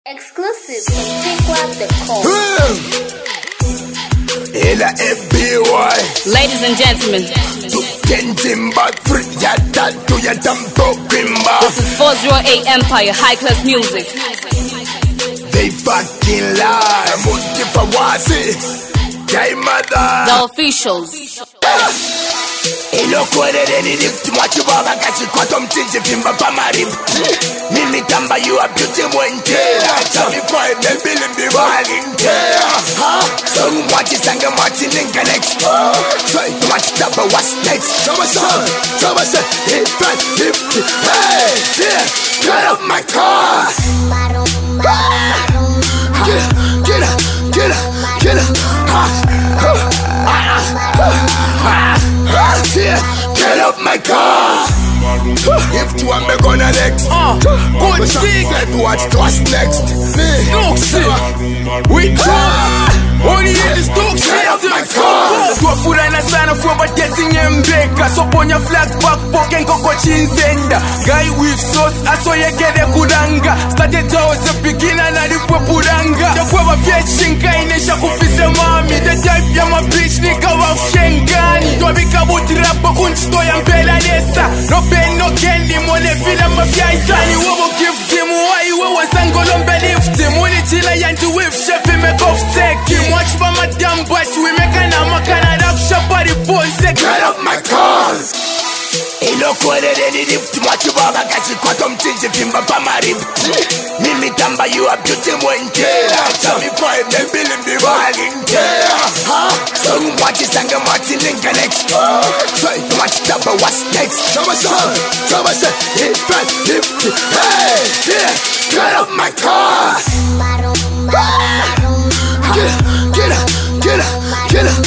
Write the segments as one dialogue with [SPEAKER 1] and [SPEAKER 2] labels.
[SPEAKER 1] Exclusive from TikTok.com.
[SPEAKER 2] Ladies and gentlemen, this is 408 Empire High Class Music.
[SPEAKER 3] They fucking lie.
[SPEAKER 2] The officials.
[SPEAKER 3] Ilokwerereni lift mwachibaba kachikwato mchinji vimba pamarip Mimi tamba you a beauty mwentera Chami fire debili mbibali nkera So mwachisange mwachininga next Try mwachitaba what's next Chama say hip and lift Hey, yeah, get off my car Get up Get up my car. If you want me gonna next good thing. What's next? We only in the stokes. Get up my car.
[SPEAKER 4] Twafurana sana for bateti nyembeka. Soponya flag back poken koko chinzenda. Guy with sauce aso yegede kudanga. Started towards the beginner na dipwe pudanga. Yakweba fiechinka inesha kufise mami. The type ya my bitch nika wafshengani. Twabika butirapa kunchito ya mbela nesa. No pain no candy mole fila mafia isani. Wobo gift him why wewe sangolombe lift him. Uni chila yantu with chef make off take him. Watch for my damn but we make an amakana rap shop at the boys.
[SPEAKER 3] Get up my cars. Ilokwerereni lift mwachibaba kachikwato mchinji vimba pamarip Mimi tamba you a beauty mwentera Chami fire debili mbibali nkera So mwachisange mwachininga next Try mwachitaba what's next Chama say hip and lift Hey, yeah, get up my car Get up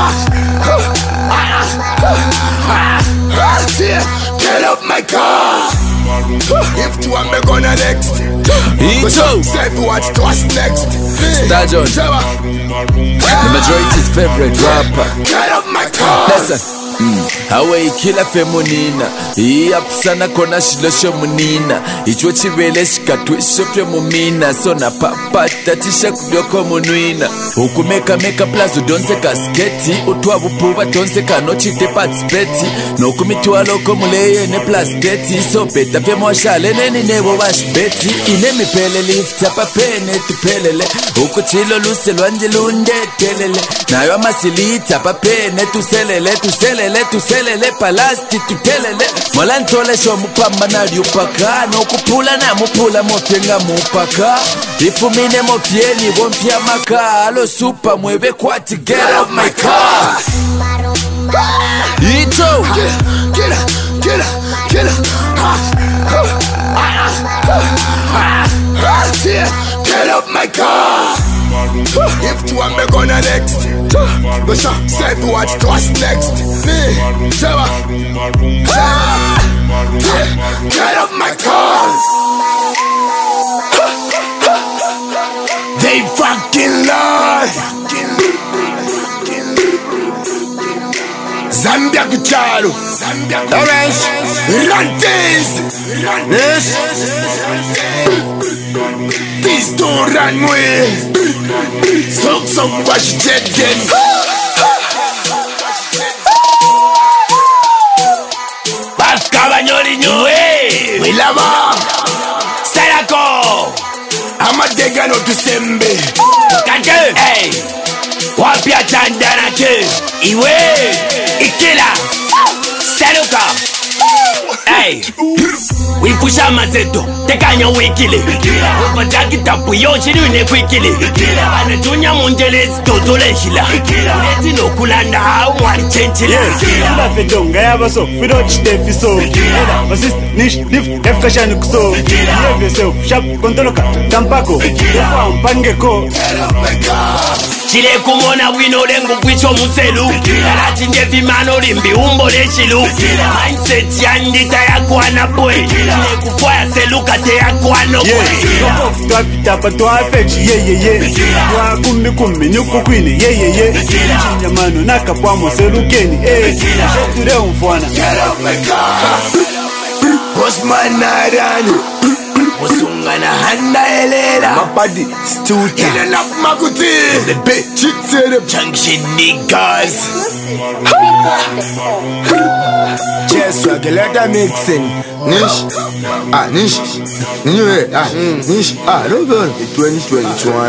[SPEAKER 3] Get up my car. If you want me gonna next Say what's next
[SPEAKER 5] Stajon, the majority's favorite rapper.
[SPEAKER 3] Get up my car.
[SPEAKER 5] Listen Hawe ikila femunina Iyapsana kona shilosho munina Ichwe chivele shikatwisho pye mumina Sona papata tisha kubyoko munuina Ukumeka meka plazo donse kasketi Utwa bupuba donse kanochite patspeti Nokumitwa loko muleye ne plasteti So beta fe mwashale neni nebo bashbeti Ine mipele lifta papene tupelele Ukuchilo luse lwanje lunde telele Nayo amasilita papene tuselele palasti tutelele Molantole sho mupamba na liupaka Nokupula na mupula mofyenga mupaka Ifumine mofyeni bompya maka Alo super mwebe kwati get up my car Ito
[SPEAKER 3] Get up my car. If you want me gonna next Say what's next Get up my car. They fucking lie. Zambia kuchalo Orange Rantes Please don't run away. So watch jet. Pascaba nyori nyue Wilama Serako Amadega no tusembe Kante Hey Wapia chandana ke Iwe Ikila Seruka Hey Wipusha mazeto Tekanya wikili Wapataki tapu yoshiri unekwikili Anatunya munjelezi totoleshila Uleti no kulanda hao mwari chenchila
[SPEAKER 6] Kila fedonga yaba so Fido chitefi so Basist nish lift efkashani kuso Behave yourself Sharp kontoloka Tampako Efa mpangeko
[SPEAKER 3] Chile kumona wino lengu kwicho muselu Alati ngevi mano limbi umbo lechilu Mindset yandita ya kuana boy Chile kukwaya seluka te ya kuano boy
[SPEAKER 6] Nopo twapita pa twafechi Twa kumi nyuku kwini Chinyamano nakapwamo selukeni Sheture umfwana
[SPEAKER 3] Get up my car. Boss man narani Musungana handa elela
[SPEAKER 4] Mabadi, Stuta
[SPEAKER 3] Ina na makuti
[SPEAKER 4] The big chicks in the
[SPEAKER 3] Junction niggas
[SPEAKER 4] chest swag, let them mixing Nish, Nish, Nish, no good 2021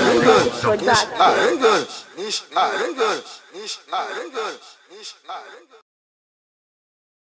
[SPEAKER 1] Production.
[SPEAKER 4] Nish,